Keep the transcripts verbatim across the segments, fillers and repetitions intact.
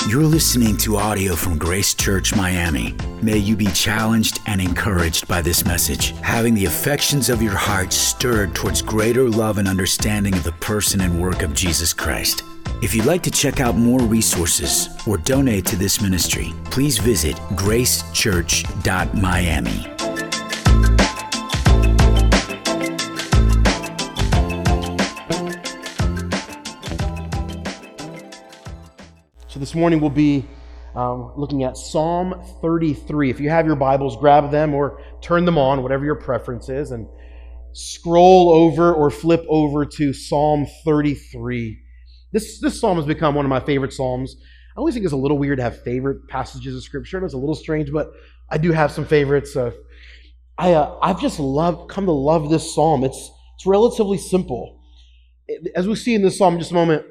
You're listening to audio from Grace Church Miami. May you be challenged and encouraged by this message, having the affections of your heart stirred towards greater love and understanding of the person and work of Jesus Christ. If you'd like to check out more resources or donate to this ministry, please visit grace church dot miami. So this morning we'll be um, looking at Psalm thirty-three. If you have your Bibles, grab them or turn them on, whatever your preference is, and scroll over or flip over to Psalm thirty-three. This, this psalm has become one of my favorite psalms. I always think it's a little weird to have favorite passages of Scripture. It's a little strange, but I do have some favorites. Uh, I, uh, I've just loved, come to love this psalm. It's, it's relatively simple. As we see in this psalm in just a moment,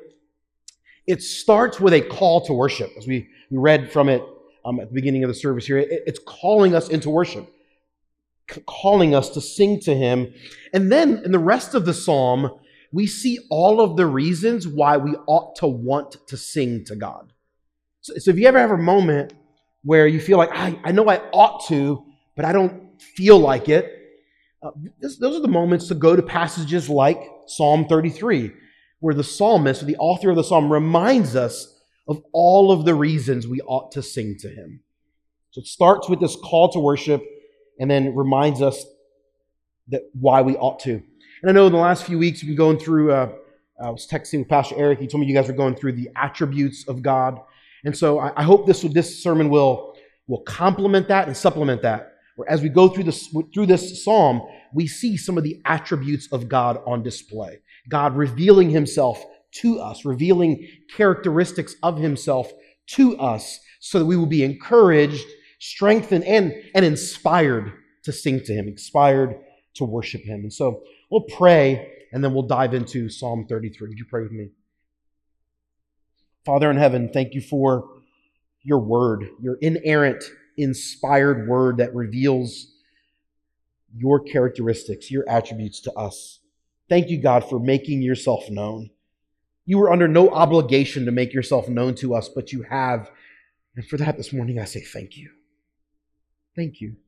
it starts with a call to worship. As we, we read from it um, at the beginning of the service here, it, it's calling us into worship, c- calling us to sing to Him. And then in the rest of the psalm, we see all of the reasons why we ought to want to sing to God. So, so if you ever have a moment where you feel like, I, I know I ought to, but I don't feel like it, uh, this, those are the moments to go to passages like Psalm thirty-three, where the psalmist, or the author of the psalm, reminds us of all of the reasons we ought to sing to Him. So it starts with this call to worship and then reminds us that why we ought to. And I know in the last few weeks we've been going through, uh, I was texting with Pastor Eric, he told me you guys were going through the attributes of God. And so I, I hope this this sermon will, will complement that and supplement that. Where as we go through this, through this psalm, we see some of the attributes of God on display. God revealing Himself to us, revealing characteristics of Himself to us so that we will be encouraged, strengthened, and, and inspired to sing to Him, inspired to worship Him. And so we'll pray, and then we'll dive into Psalm thirty-three. Would you pray with me? Father in heaven, thank you for your word, your inerrant, inspired word that reveals your characteristics, your attributes to us. Thank you, God, for making yourself known. You were under no obligation to make yourself known to us, but you have. And for that this morning, I say thank you. Thank you.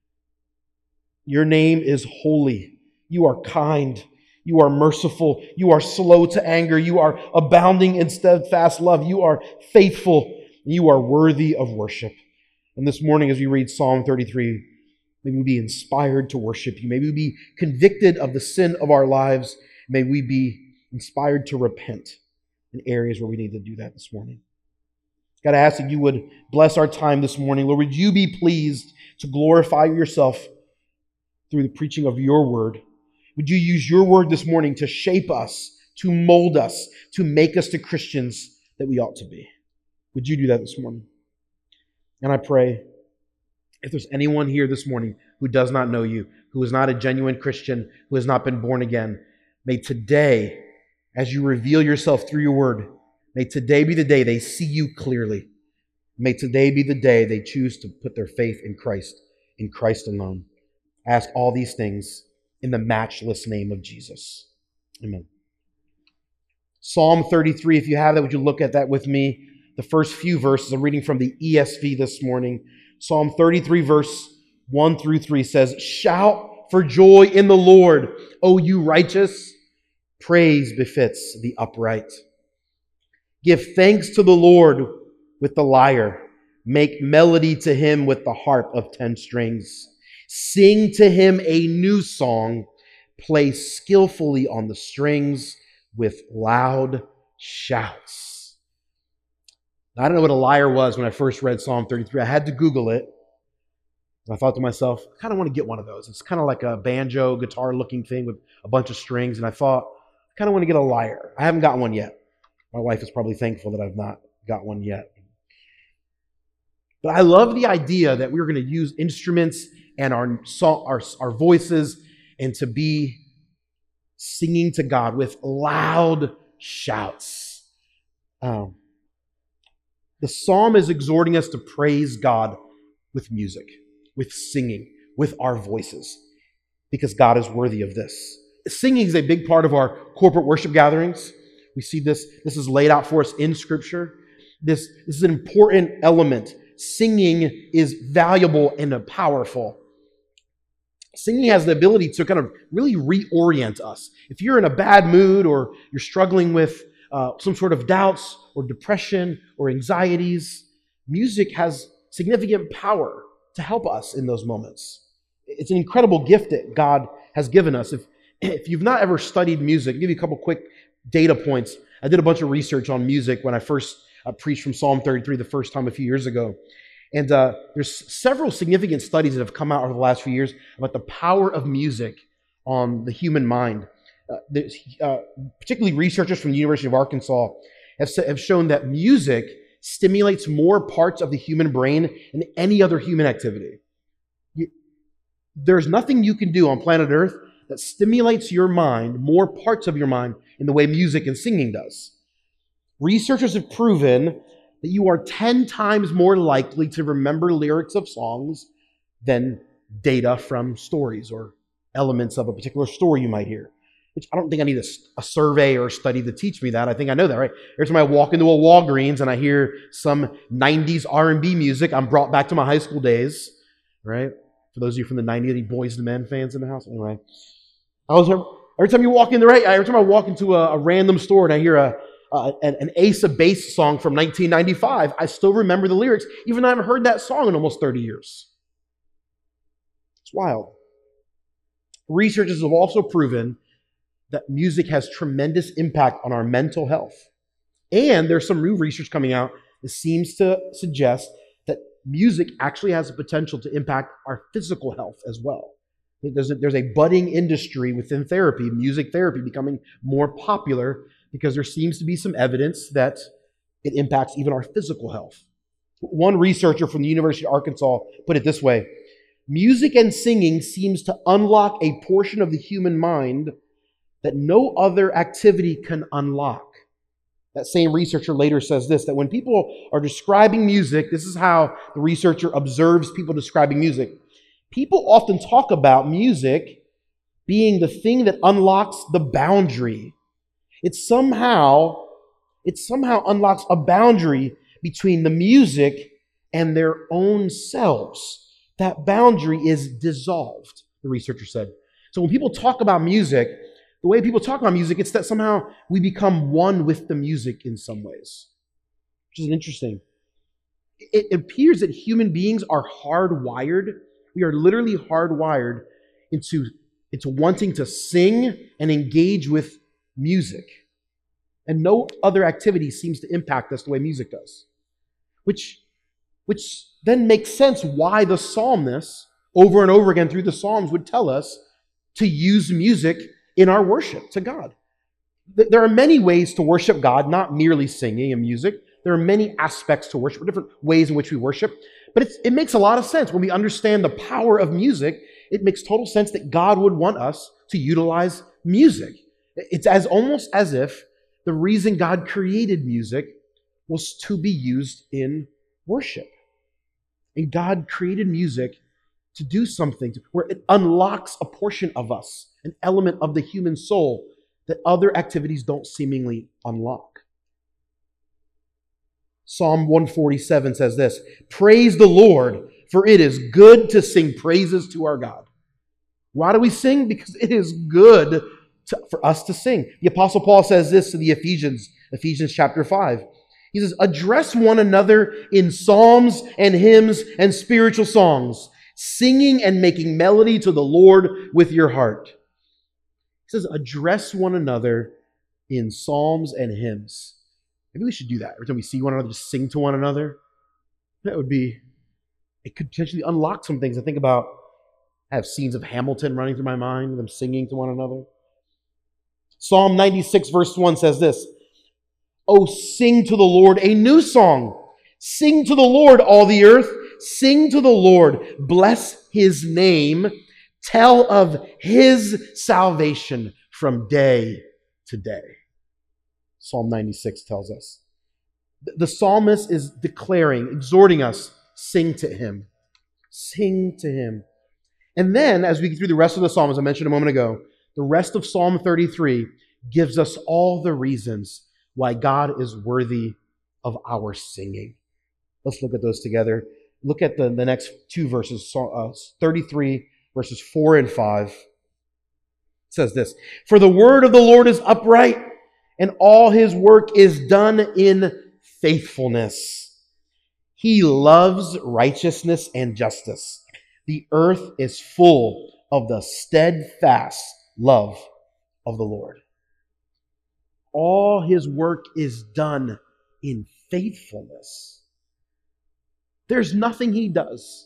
Your name is holy. You are kind. You are merciful. You are slow to anger. You are abounding in steadfast love. You are faithful. You are worthy of worship. And this morning, as we read Psalm thirty-three, may we be inspired to worship you. May we be convicted of the sin of our lives. May we be inspired to repent in areas where we need to do that this morning. God, I ask that you would bless our time this morning. Lord, would you be pleased to glorify yourself through the preaching of your word? Would you use your word this morning to shape us, to mold us, to make us the Christians that we ought to be? Would you do that this morning? And I pray, if there's anyone here this morning who does not know you, who is not a genuine Christian, who has not been born again, may today, as you reveal yourself through your word, may today be the day they see you clearly. May today be the day they choose to put their faith in Christ, in Christ alone. I ask all these things in the matchless name of Jesus. Amen. Psalm thirty-three, if you have that, would you look at that with me? The first few verses, I'm reading from the E S V this morning. Psalm thirty-three, verse one through three says, "Shout for joy in the Lord, O you righteous. Praise befits the upright. Give thanks to the Lord with the lyre. Make melody to Him with the harp of ten strings. Sing to Him a new song. Play skillfully on the strings with loud shouts." I don't know what a lyre was when I first read Psalm thirty-three. I had to Google it. And I thought to myself, I kind of want to get one of those. It's kind of like a banjo, guitar-looking thing with a bunch of strings. And I thought, I kind of want to get a lyre. I haven't got one yet. My wife is probably thankful that I've not got one yet. But I love the idea that we're going to use instruments and our, our, our voices and to be singing to God with loud shouts. Um, the psalm is exhorting us to praise God with music, with singing, with our voices, because God is worthy of this. Singing is a big part of our corporate worship gatherings. We see this, this is laid out for us in Scripture. This, this is an important element. Singing is valuable and powerful. Singing has the ability to kind of really reorient us. If you're in a bad mood or you're struggling with uh, some sort of doubts or depression or anxieties, music has significant power to help us in those moments. It's an incredible gift that God has given us. If, if you've not ever studied music, I'll give you a couple quick data points. I did a bunch of research on music when I first uh, preached from Psalm thirty-three the first time a few years ago. And uh, there's several significant studies that have come out over the last few years about the power of music on the human mind. Uh, there's, uh, particularly researchers from the University of Arkansas have, have shown that music stimulates more parts of the human brain than any other human activity. You, there's nothing you can do on planet Earth that stimulates your mind, more parts of your mind, in the way music and singing does. Researchers have proven that you are ten times more likely to remember lyrics of songs than data from stories or elements of a particular story you might hear. Which I don't think I need a, a survey or a study to teach me that. I think I know that, right? Every time I walk into a Walgreens and I hear some nineties R and B music, I'm brought back to my high school days, right? For those of you from the nineties, any Boyz two Men fans in the house? Anyway, I was every time you walk in the right, every time I walk into a, a random store and I hear a Uh, an, an Ace of Base song from nineteen ninety-five, I still remember the lyrics, even though I haven't heard that song in almost thirty years. It's wild. Researchers have also proven that music has tremendous impact on our mental health. And there's some new research coming out that seems to suggest that music actually has the potential to impact our physical health as well. There's a, there's a budding industry within therapy, music therapy, becoming more popular because there seems to be some evidence that it impacts even our physical health. One researcher from the University of Arkansas put it this way: music and singing seems to unlock a portion of the human mind that no other activity can unlock. That same researcher later says this, that when people are describing music, this is how the researcher observes people describing music. People often talk about music being the thing that unlocks the boundary. It somehow, it somehow unlocks a boundary between the music and their own selves. That boundary is dissolved, the researcher said. So when people talk about music, the way people talk about music, it's that somehow we become one with the music in some ways, which is interesting. It appears that human beings are hardwired. We are literally hardwired into, into wanting to sing and engage with music. And no other activity seems to impact us the way music does. Which, which then makes sense why the psalmist, over and over again through the Psalms, would tell us to use music in our worship to God. There are many ways to worship God, not merely singing and music. There are many aspects to worship, different ways in which we worship. But it's, it makes a lot of sense. When we understand the power of music, it makes total sense that God would want us to utilize music. It's as almost as if the reason God created music was to be used in worship. And God created music to do something to, where it unlocks a portion of us, an element of the human soul that other activities don't seemingly unlock. Psalm one forty-seven says this, "Praise the Lord, for it is good to sing praises to our God." Why do we sing? Because it is good to, for us to sing. The Apostle Paul says this to the Ephesians, Ephesians chapter five. He says, "Address one another in psalms and hymns and spiritual songs, singing and making melody to the Lord with your heart." He says, address one another in psalms and hymns. Maybe we should do that. Every time we see one another, just sing to one another. That would be, it could potentially unlock some things. I think about, I have scenes of Hamilton running through my mind, them singing to one another. Psalm ninety-six verse one says this, "Oh, sing to the Lord a new song. Sing to the Lord, all the earth. Sing to the Lord. Bless his name. Tell of his salvation from day to day." Psalm ninety-six tells us. The psalmist is declaring, exhorting us, sing to him. Sing to him. And then, as we get through the rest of the psalm, as I mentioned a moment ago, the rest of Psalm thirty-three gives us all the reasons why God is worthy of our singing. Let's look at those together. Look at the, the next two verses, uh, thirty-three, verses four and five. It says this, "For the word of the Lord is upright, and all his work is done in faithfulness. He loves righteousness and justice. The earth is full of the steadfast love of the Lord." All his work is done in faithfulness. There's nothing he does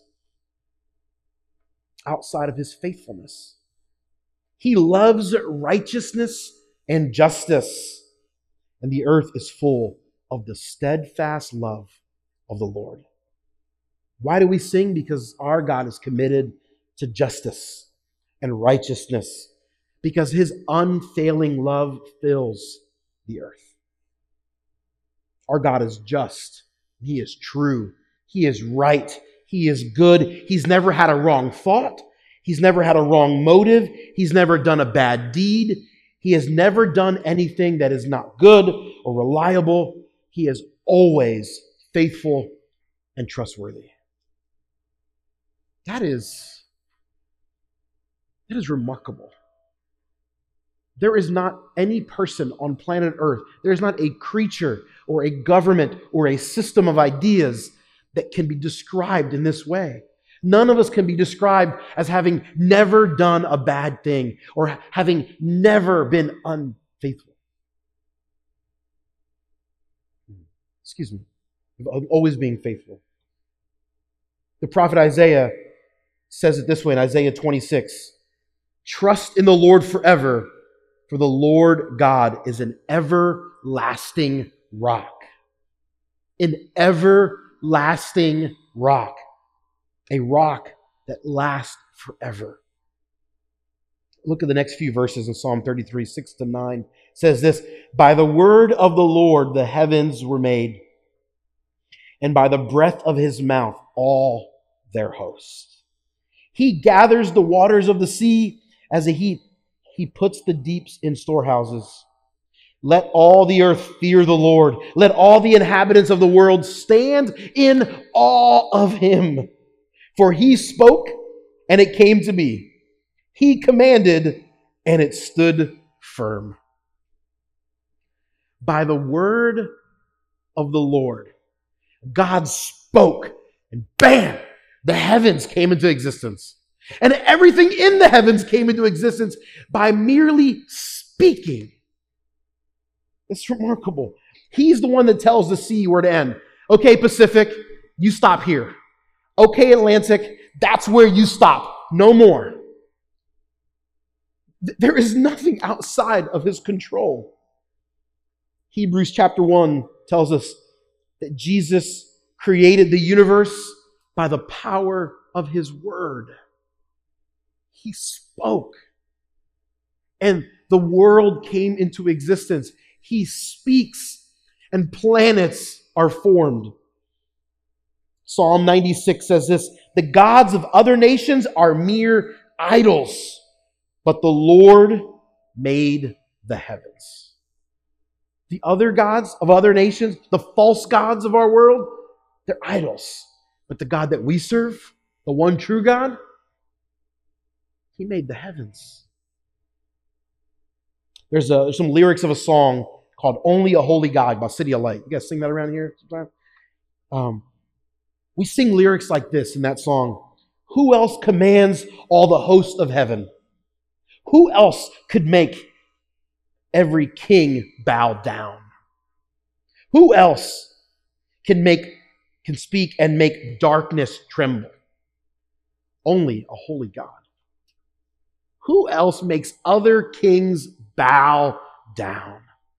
outside of his faithfulness. He loves righteousness and justice, and the earth is full of the steadfast love of the Lord. Why do we sing? Because our God is committed to justice and righteousness, because his unfailing love fills the earth. Our God is just. He is true. He is right. He is good. He's never had a wrong thought. He's never had a wrong motive. He's never done a bad deed. He has never done anything that is not good or reliable. He is always faithful and trustworthy. That is, that is remarkable. There is not any person on planet Earth, there is not a creature or a government or a system of ideas that can be described in this way. None of us can be described as having never done a bad thing or having never been unfaithful. Excuse me. Of always being faithful. The prophet Isaiah says it this way in Isaiah twenty-six. "Trust in the Lord forever, for the Lord God is an everlasting rock." An everlasting rock. A rock that lasts forever. Look at the next few verses in Psalm thirty-three, six to nine. It says this, "By the word of the Lord the heavens were made, and by the breath of his mouth all their hosts. He gathers the waters of the sea as a heap. He puts the deeps in storehouses. Let all the earth fear the Lord. Let all the inhabitants of the world stand in awe of him. For he spoke, and it came to be. He commanded, and it stood firm." By the word of the Lord, God spoke, and bam, the heavens came into existence. And everything in the heavens came into existence by merely speaking. It's remarkable. He's the one that tells the sea where to end. Okay, Pacific, you stop here. Okay, Atlantic, that's where you stop. No more. There is nothing outside of his control. Hebrews chapter one tells us that Jesus created the universe by the power of his word. He spoke, and the world came into existence. He speaks, and planets are formed. Psalm ninety-six says this, "The gods of other nations are mere idols, but the Lord made the heavens." The other gods of other nations, the false gods of our world, they're idols. But the God that we serve, the one true God, he made the heavens. There's, a, there's some lyrics of a song called "Only a Holy God" by City of Light. You guys sing that around here sometime? Um, we sing lyrics like this in that song. Who else commands all the hosts of heaven? Who else could make every king bow down? Who else can make, can speak and make darkness tremble? Only a holy God. Who else makes other kings bow down?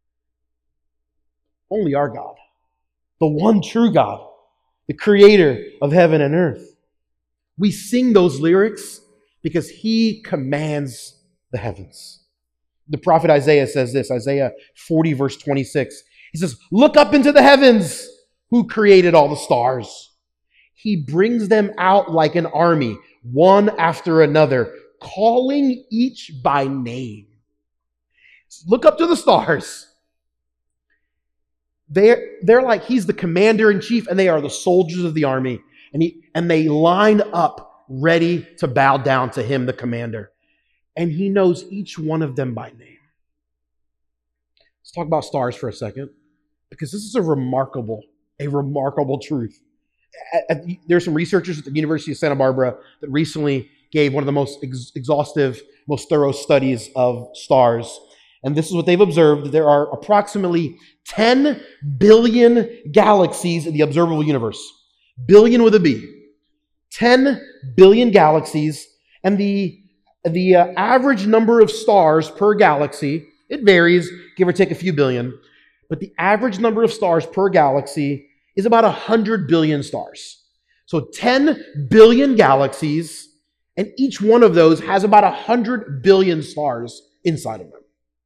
Only our God, the one true God, the creator of heaven and earth. We sing those lyrics because he commands the heavens. The prophet Isaiah says this, Isaiah forty verse twenty-six. He says, "Look up into the heavens, who created all the stars. He brings them out like an army, one after another, calling each by name." Look up to the stars. They're, they're like he's the commander in chief and they are the soldiers of the army. And, he, and they line up ready to bow down to him, the commander. And he knows each one of them by name. Let's talk about stars for a second, because this is a remarkable, a remarkable truth. At, at, there's some researchers at the University of Santa Barbara that recently gave one of the most ex- exhaustive, most thorough studies of stars. And this is what they've observed. There are approximately ten billion galaxies in the observable universe. Billion with a B. ten billion galaxies. And the, the uh, average number of stars per galaxy, it varies, give or take a few billion. But the average number of stars per galaxy is about one hundred billion stars. So ten billion galaxies, and each one of those has about one hundred billion stars inside of them.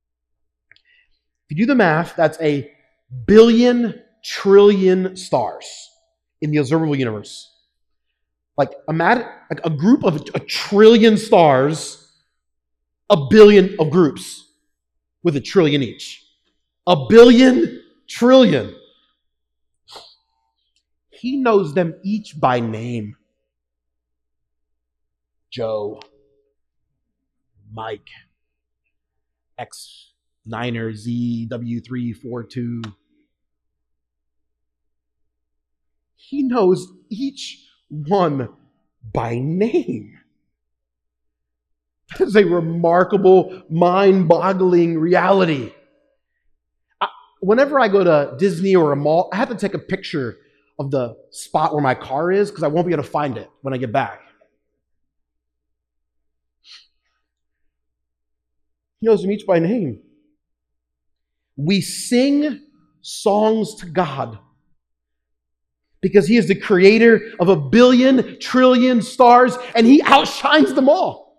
If you do the math, that's a billion trillion stars in the observable universe. Like, imagine like a group of a trillion stars, a billion of groups with a trillion each. A billion trillion. He knows them each by name. Joe, Mike, X niner Z W three four two. He knows each one by name. That is a remarkable, mind-boggling reality. I, whenever I go to Disney or a mall, I have to take a picture of the spot where my car is because I won't be able to find it when I get back. He knows them each by name. We sing songs to God because He is the creator of a billion trillion stars and He outshines them all.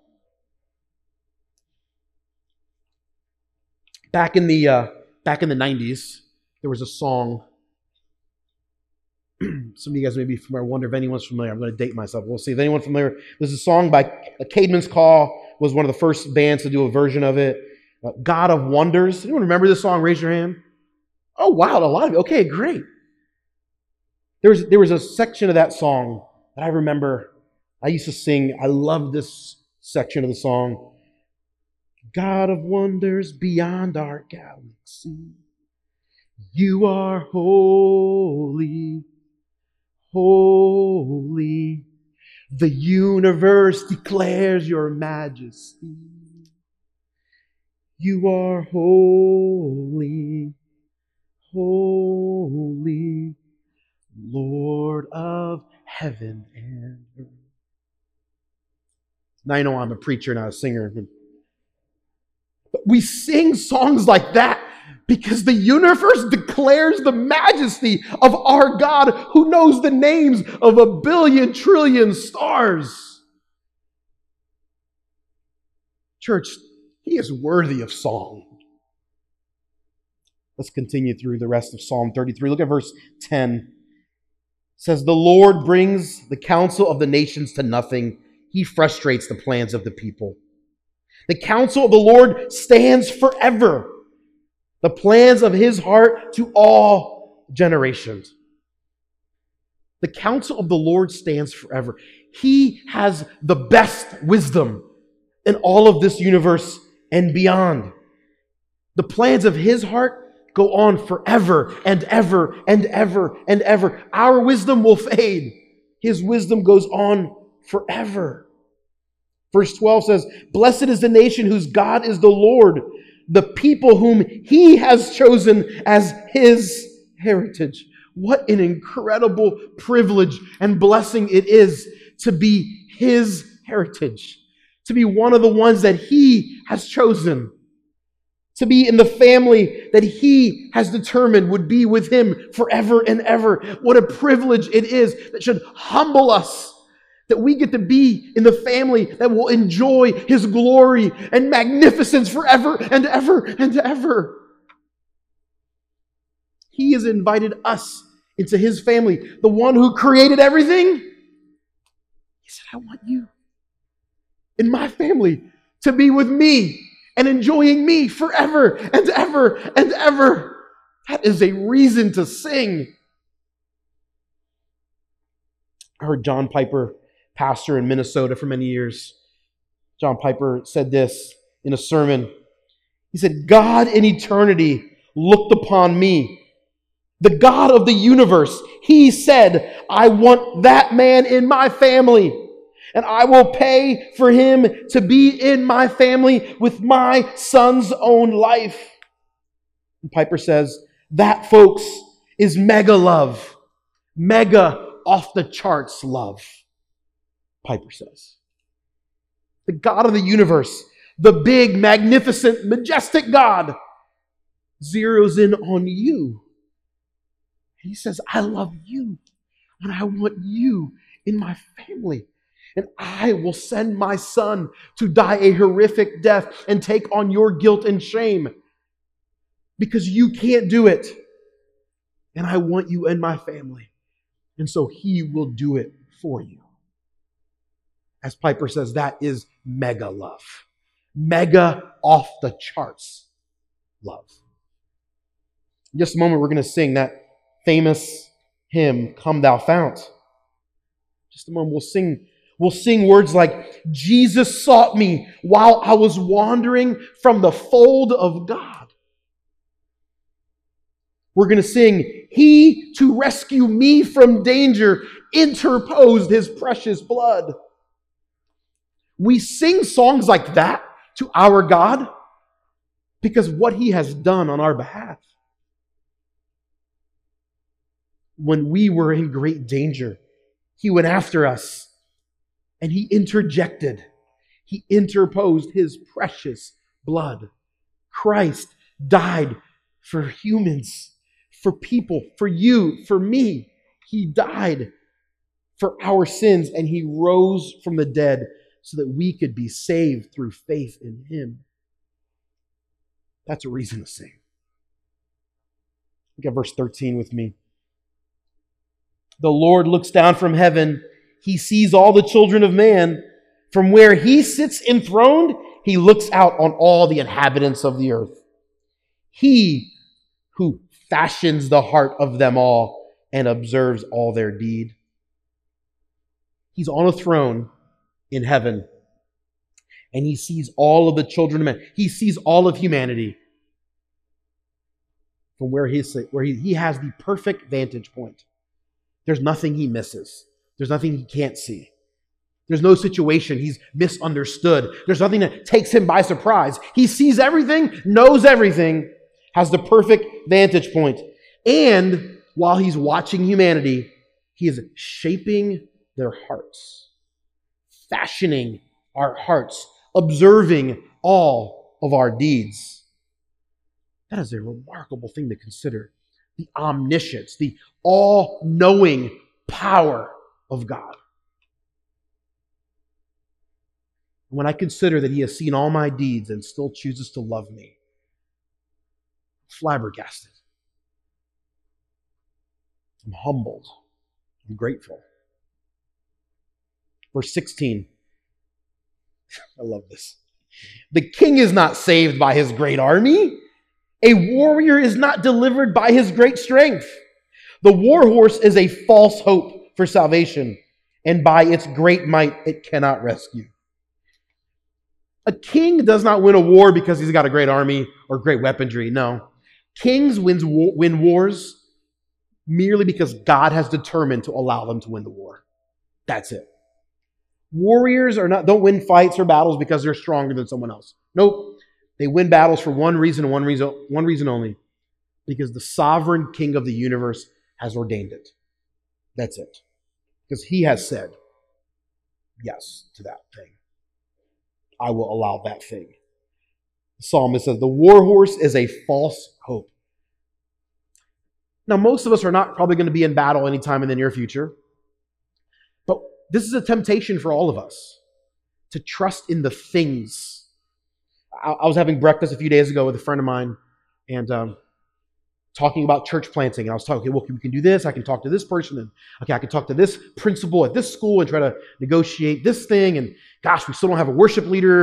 Back in the uh, back in the nineties, there was a song. Some of you guys may be familiar. I wonder if anyone's familiar. I'm going to date myself. We'll see if anyone's familiar. There's a song by Caedmon's Call. Was one of the first bands to do a version of it. Uh, God of Wonders. Anyone remember this song? Raise your hand. Oh, wow. A lot of you. Okay, great. There was, there was a section of that song that I remember I used to sing. I love this section of the song. God of wonders beyond our galaxy. You are holy, holy. The universe declares your majesty. You are holy, holy, Lord of heaven and earth. Now you know I'm a preacher, not a singer. But we sing songs like that because the universe declares the majesty of our God who knows the names of a billion trillion stars. Church, He is worthy of song. Let's continue through the rest of Psalm thirty-three. Look at verse ten. It says, the Lord brings the counsel of the nations to nothing. He frustrates the plans of the people. The counsel of the Lord stands forever. The plans of His heart to all generations. The counsel of the Lord stands forever. He has the best wisdom in all of this universe and beyond. The plans of His heart go on forever and ever and ever and ever. Our wisdom will fade. His wisdom goes on forever. Verse twelve says, blessed is the nation whose God is the Lord, the people whom He has chosen as His heritage. What an incredible privilege and blessing it is to be His heritage, to be one of the ones that He has chosen, to be in the family that He has determined would be with Him forever and ever. What a privilege it is that should humble us, that we get to be in the family that will enjoy His glory and magnificence forever and ever and ever. He has invited us into His family, the one who created everything. He said, I want you in my family to be with me and enjoying me forever and ever and ever. That is a reason to sing. I heard John Piper, pastor in Minnesota for many years. John Piper said this in a sermon. He said, God in eternity looked upon me, the God of the universe. He said, I want that man in my family, and I will pay for him to be in my family with my son's own life. And Piper says, that, folks, is mega love. Mega off the charts love, Piper says. The God of the universe, the big, magnificent, majestic God, zeroes in on you. He says, I love you, and I want you in my family. And I will send my son to die a horrific death and take on your guilt and shame because you can't do it. And I want you in my family. And so he will do it for you. As Piper says, that is mega love. Mega off the charts love. In just a moment, we're going to sing that famous hymn, Come Thou Fount. Just a moment, we'll sing, we'll sing words like, Jesus sought me while I was wandering from the fold of God. We're going to sing, He to rescue me from danger interposed His precious blood. We sing songs like that to our God because what He has done on our behalf. When we were in great danger, He went after us and He interjected. He interposed His precious blood. Christ died for humans, for people, for you, for me. He died for our sins and He rose from the dead so that we could be saved through faith in Him. That's a reason to sing. Look at verse thirteen with me. The Lord looks down from heaven. He sees all the children of man. From where He sits enthroned, He looks out on all the inhabitants of the earth. He who fashions the heart of them all and observes all their deed. He's on a throne in heaven, and He sees all of the children of men. He sees all of humanity from where, he, where he, he has the perfect vantage point. There's nothing He misses. There's nothing He can't see. There's no situation He's misunderstood. There's nothing that takes Him by surprise. He sees everything, knows everything, has the perfect vantage point. And while He's watching humanity, He is shaping their hearts, fashioning our hearts, observing all of our deeds. That is a remarkable thing to consider. The omniscience, the all-knowing power of God. When I consider that He has seen all my deeds and still chooses to love me, flabbergasted. I'm humbled. I'm grateful. Verse sixteen. I love this. The king is not saved by his great army. A warrior is not delivered by his great strength. The war horse is a false hope for salvation, and by its great might it cannot rescue. A king does not win a war because he's got a great army or great weaponry. No. Kings wins, win wars merely because God has determined to allow them to win the war. That's it. Warriors are not don't win fights or battles because they're stronger than someone else. Nope. They win battles for one reason and one reason, one reason only. Because the sovereign king of the universe has ordained it. That's it. Because He has said yes to that thing. I will allow that thing. The psalmist says, the war horse is a false hope. Now, most of us are not probably going to be in battle anytime in the near future. But this is a temptation for all of us to trust in the things. I, I was having breakfast a few days ago with a friend of mine and um, talking about church planting. And I was talking, okay, well, we can do this. I can talk to this person. And okay, I can talk to this principal at this school and try to negotiate this thing. And gosh, we still don't have a worship leader.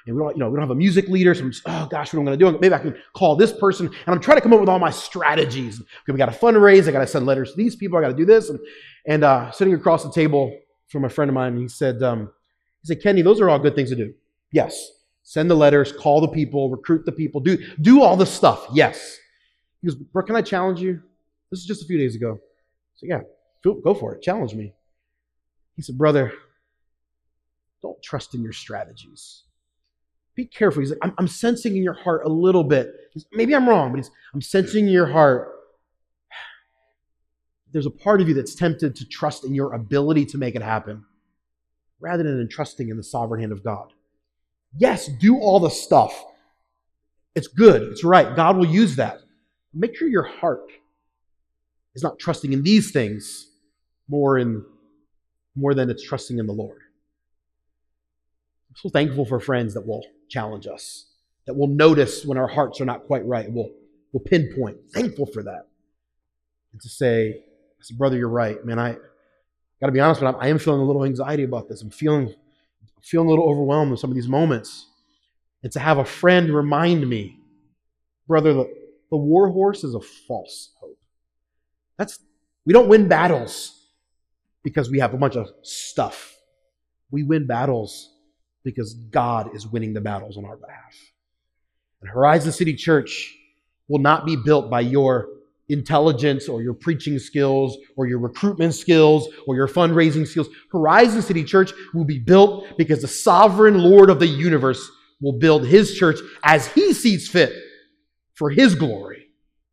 and we don't, you know, we don't have a music leader, so I'm just, oh gosh, what am I going to do? Maybe I can call this person, and I'm trying to come up with all my strategies. Okay, we got to fundraise, I got to send letters to these people, I got to do this, and, and uh, sitting across the table from a friend of mine, he said, um, he said, Kenny, those are all good things to do. Yes, send the letters, call the people, recruit the people, do do all the stuff. Yes. He goes, bro, can I challenge you? This is just a few days ago. So yeah, go for it. Challenge me. He said, brother, don't trust in your strategies. Be careful. He's like, I'm, I'm sensing in your heart a little bit. He's, maybe I'm wrong, but he's, I'm sensing in your heart. There's a part of you that's tempted to trust in your ability to make it happen rather than in trusting in the sovereign hand of God. Yes, do all the stuff. It's good. It's right. God will use that. Make sure your heart is not trusting in these things more in more than it's trusting in the Lord. I'm so thankful for friends that will challenge us, that will notice when our hearts are not quite right, will will pinpoint. Thankful for that. And to say, I said, brother, you're right. Man, I got to be honest, but I am feeling a little anxiety about this. I'm feeling, feeling a little overwhelmed with some of these moments. And to have a friend remind me, brother, the, the war horse is a false hope. That's we don't win battles because we have a bunch of stuff. We win battles because God is winning the battles on our behalf. And Horizon City Church will not be built by your intelligence or your preaching skills or your recruitment skills or your fundraising skills. Horizon City Church will be built because the sovereign Lord of the universe will build his church as he sees fit for his glory.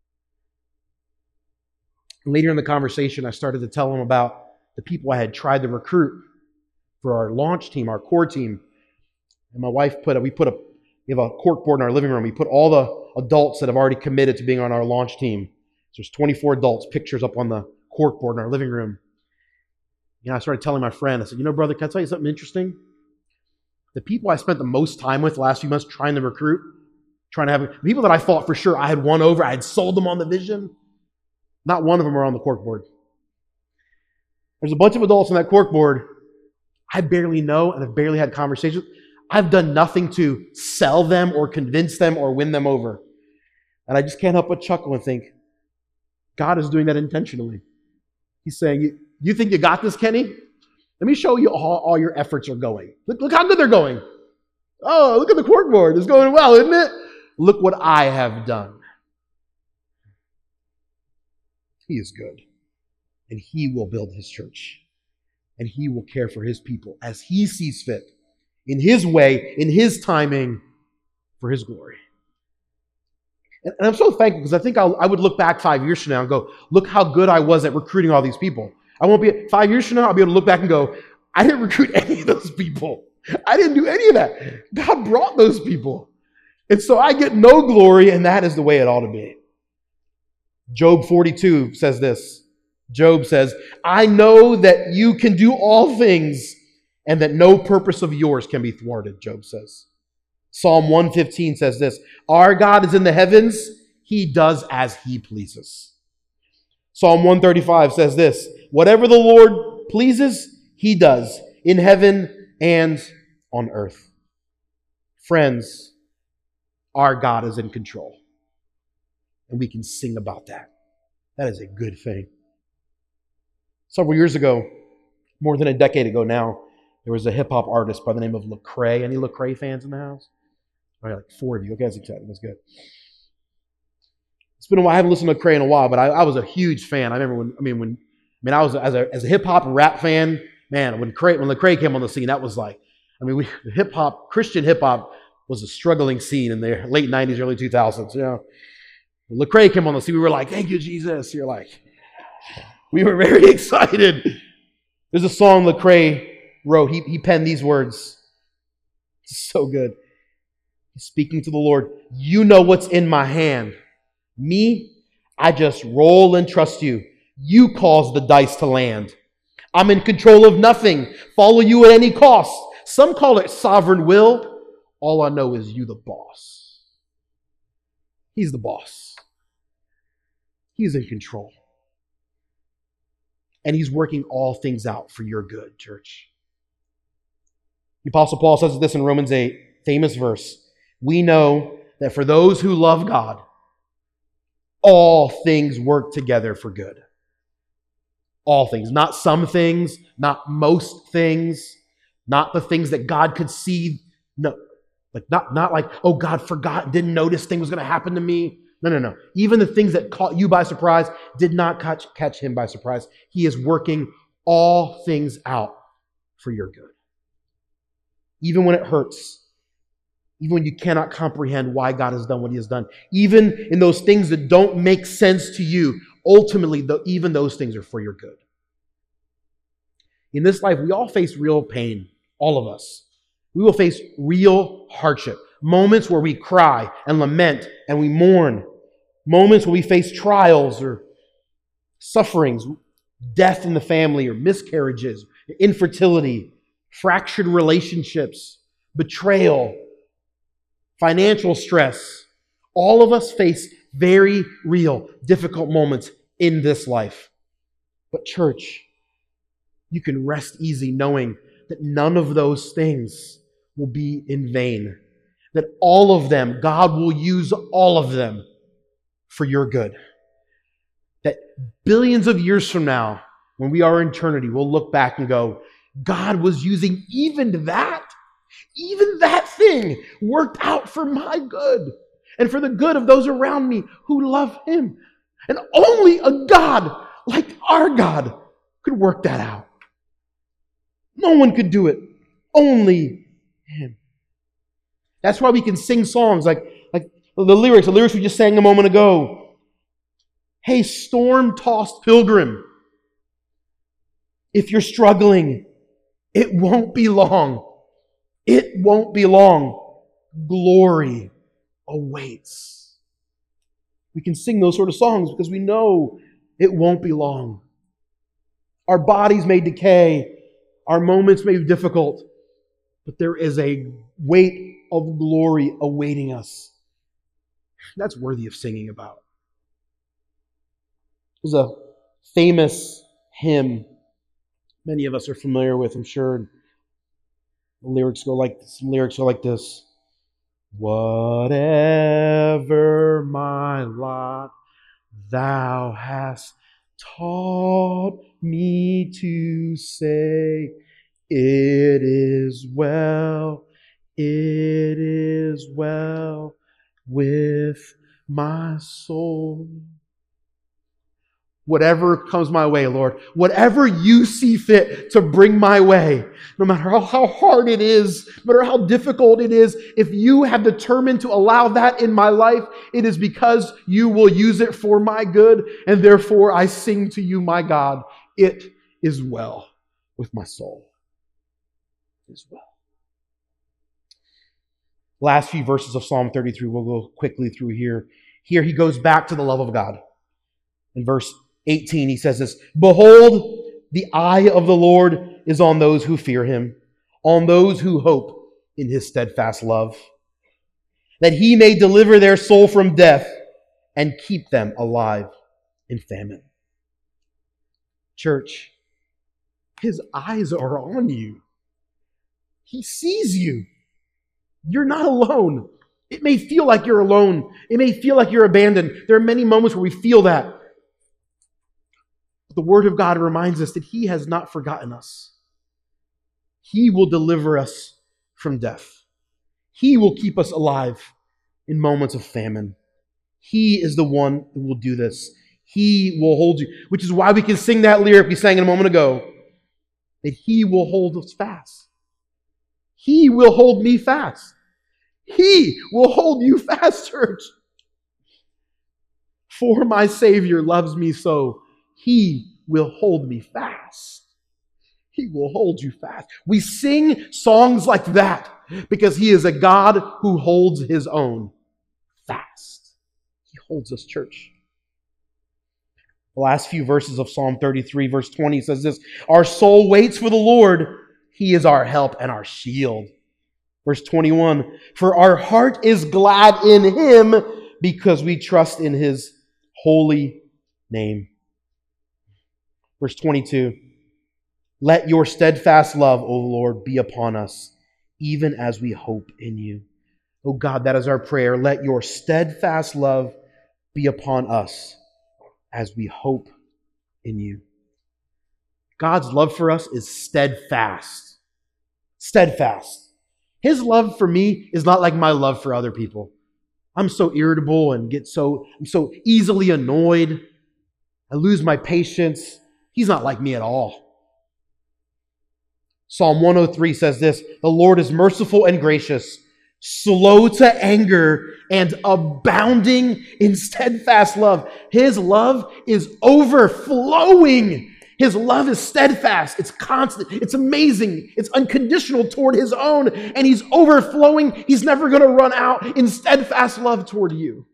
Later in the conversation, I started to tell him about the people I had tried to recruit for our launch team, our core team. And my wife put a, we put a, we have a cork board in our living room. We put all the adults that have already committed to being on our launch team. So there's twenty-four adults, pictures up on the cork board in our living room. You know, I started telling my friend, I said, you know, brother, can I tell you something interesting? The people I spent the most time with the last few months trying to recruit, trying to have, people that I thought for sure I had won over, I had sold them on the vision, not one of them are on the cork board. There's a bunch of adults on that cork board I barely know and have barely had conversations. I've done nothing to sell them or convince them or win them over. And I just can't help but chuckle and think, God is doing that intentionally. He's saying, you, you think you got this, Kenny? Let me show you how all your efforts are going. Look, look how good they're going. Oh, look at the cork board. It's going well, isn't it? Look what I have done. He is good. And he will build his church. And he will care for his people as he sees fit, in his way, in his timing, for his glory. And, and I'm so thankful because I think I'll, I would look back five years from now and go, look how good I was at recruiting all these people. I won't be, five years from now, I'll be able to look back and go, I didn't recruit any of those people. I didn't do any of that. God brought those people. And so I get no glory, and that is the way it ought to be. Job forty-two says this. Job says, I know that you can do all things and that no purpose of yours can be thwarted, Job says. Psalm one fifteen says this, our God is in the heavens, he does as he pleases. Psalm one thirty-five says this, whatever the Lord pleases, he does in heaven and on earth. Friends, our God is in control. And we can sing about that. That is a good thing. Several years ago, more than a decade ago now, there was a hip-hop artist by the name of Lecrae. Any Lecrae fans in the house? All right, like four of you. Okay, that's exciting. That's good. It's been a while. I haven't listened to Lecrae in a while, but I, I was a huge fan. I remember when, I mean, when, I mean, I was as a as a hip-hop and rap fan, man, when Lecrae, when Lecrae came on the scene, that was like, I mean, we hip-hop, Christian hip-hop was a struggling scene in the late nineties, early two thousands, you know. When Lecrae came on the scene, we were like, thank you, Jesus. You're like, we were very excited. There's a song Lecrae wrote. He, he penned these words. It's so good. He's speaking to the Lord. You know what's in my hand. Me, I just roll and trust you. You cause the dice to land. I'm in control of nothing. Follow you at any cost. Some call it sovereign will. All I know is you the boss. He's the boss. He's in control. And he's working all things out for your good, church. The Apostle Paul says this in Romans eight. famous verse, we know that for those who love God, all things work together for good. All things, not some things, not most things, not the things that God could see. No, like not, not like, oh, God forgot, didn't notice thing was going to happen to me. No, no, no. Even the things that caught you by surprise did not catch, catch him by surprise. He is working all things out for your good. Even when it hurts, even when you cannot comprehend why God has done what he has done, even in those things that don't make sense to you, ultimately, the, even those things are for your good. In this life, we all face real pain, all of us. We will face real hardship, moments where we cry and lament and we mourn, moments where we face trials or sufferings, death in the family or miscarriages, infertility, fractured relationships, betrayal, financial stress. All of us face very real, difficult moments in this life. But church, you can rest easy knowing that none of those things will be in vain. That all of them, God will use all of them for your good. That billions of years from now, when we are in eternity, we'll look back and go, God was using even that, even that thing worked out for my good and for the good of those around me who love him. And only a God like our God could work that out. No one could do it. Only him. That's why we can sing songs like, like the lyrics, the lyrics we just sang a moment ago. Hey, storm-tossed pilgrim, if you're struggling, it won't be long. It won't be long. Glory awaits. We can sing those sort of songs because we know it won't be long. Our bodies may decay. Our moments may be difficult. But there is a weight of glory awaiting us. That's worthy of singing about. There's a famous hymn many of us are familiar with, I'm sure. The lyrics go like some lyrics go like this. Whatever my lot, thou hast taught me to say, it is well, it is well with my soul. Whatever comes my way, Lord, whatever you see fit to bring my way, no matter how, how hard it is, no matter how difficult it is, if you have determined to allow that in my life, it is because you will use it for my good, and therefore I sing to you, my God, it is well with my soul. It is well. Last few verses of Psalm thirty-three, we'll go quickly through here. Here he goes back to the love of God. In verse eighteen, he says this, behold, the eye of the Lord is on those who fear him, on those who hope in his steadfast love, that he may deliver their soul from death and keep them alive in famine. Church, his eyes are on you. He sees you. You're not alone. It may feel like you're alone. It may feel like you're abandoned. There are many moments where we feel that. The Word of God reminds us that he has not forgotten us. He will deliver us from death. He will keep us alive in moments of famine. He is the one who will do this. He will hold you, which is why we can sing that lyric we sang a moment ago, that he will hold us fast. He will hold me fast. He will hold you fast, church. For my Savior loves me so. He will hold me fast. He will hold you fast. We sing songs like that because he is a God who holds his own fast. He holds us, church. The last few verses of Psalm thirty-three, verse twenty says this, our soul waits for the Lord. He is our help and our shield. Verse twenty-one, for our heart is glad in him because we trust in his holy name. Verse twenty-two, let your steadfast love, O Lord, be upon us, even as we hope in you. Oh God, that is our prayer. Let your steadfast love be upon us as we hope in you. God's love for us is steadfast. Steadfast. His love for me is not like my love for other people. I'm so irritable and get so, I'm so easily annoyed. I lose my patience. He's not like me at all. Psalm one oh three says this, the Lord is merciful and gracious, slow to anger, and abounding in steadfast love. His love is overflowing. His love is steadfast. It's constant. It's amazing. It's unconditional toward his own. And he's overflowing. He's never going to run out in steadfast love toward you.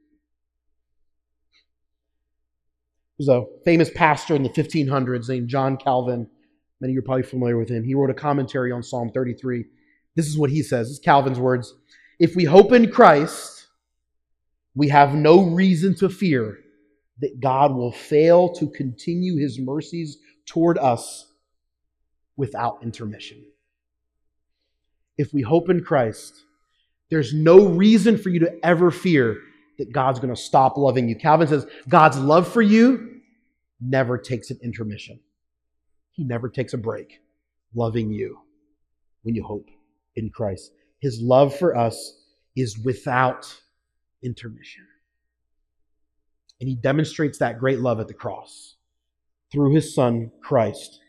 There's a famous pastor in the fifteen hundreds named John Calvin. Many of you are probably familiar with him. He wrote a commentary on Psalm thirty-three. This is what he says. This is Calvin's words. If we hope in Christ, we have no reason to fear that God will fail to continue his mercies toward us without intermission. If we hope in Christ, there's no reason for you to ever fear that God's going to stop loving you. Calvin says, God's love for you never takes an intermission. He never takes a break loving you when you hope in Christ. His love for us is without intermission. And he demonstrates that great love at the cross through his Son, Christ.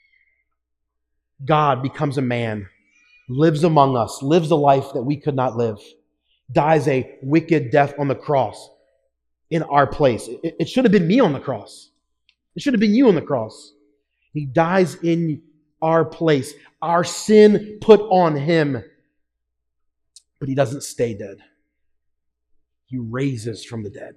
God becomes a man, lives among us, lives a life that we could not live, dies a wicked death on the cross in our place. It, it should have been me on the cross. It should have been you on the cross. He dies in our place. Our sin put on him. But he doesn't stay dead. He raises from the dead.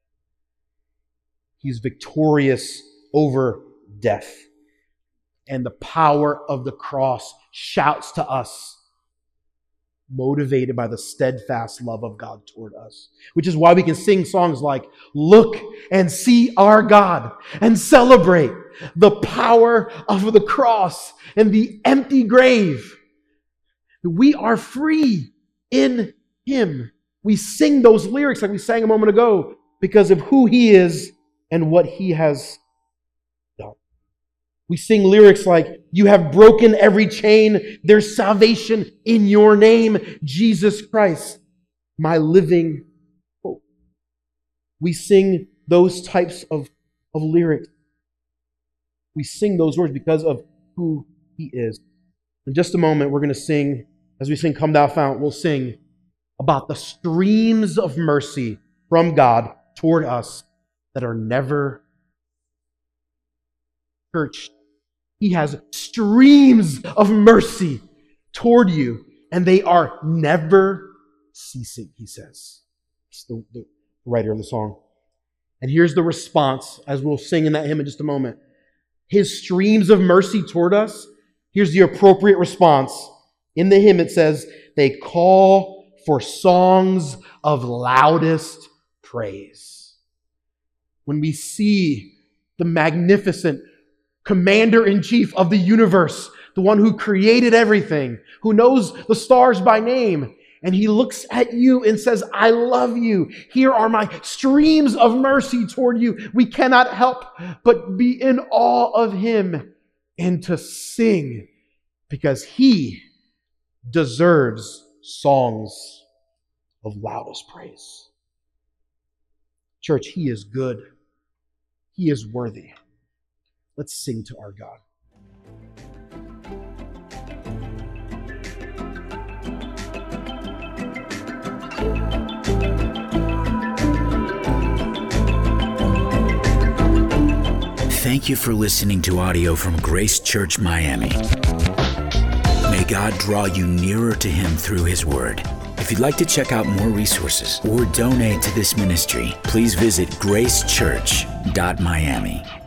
He's victorious over death. And the power of the cross shouts to us, motivated by the steadfast love of God toward us. Which is why we can sing songs like, look and see our God, and celebrate the power of the cross and the empty grave. We are free in him. We sing those lyrics like we sang a moment ago because of who he is and what he has done. We sing lyrics like, you have broken every chain. There's salvation in your name, Jesus Christ, my living hope. We sing those types of, of lyrics. We sing those words because of who he is. In just a moment, we're going to sing, as we sing Come Thou Fount, we'll sing about the streams of mercy from God toward us that are never church. He has streams of mercy toward you, and they are never ceasing, he says. It's the, the writer of the song. And here's the response, as we'll sing in that hymn in just a moment. His streams of mercy toward us, here's the appropriate response. In the hymn it says, they call for songs of loudest praise. When we see the magnificent commander-in-chief of the universe, the one who created everything, who knows the stars by name, and he looks at you and says, I love you. Here are my streams of mercy toward you. We cannot help but be in awe of him and to sing because he deserves songs of loudest praise. Church, he is good. He is worthy. Let's sing to our God. Thank you for listening to audio from Grace Church Miami. May God draw you nearer to him through his word. If you'd like to check out more resources or donate to this ministry, please visit grace church dot miami.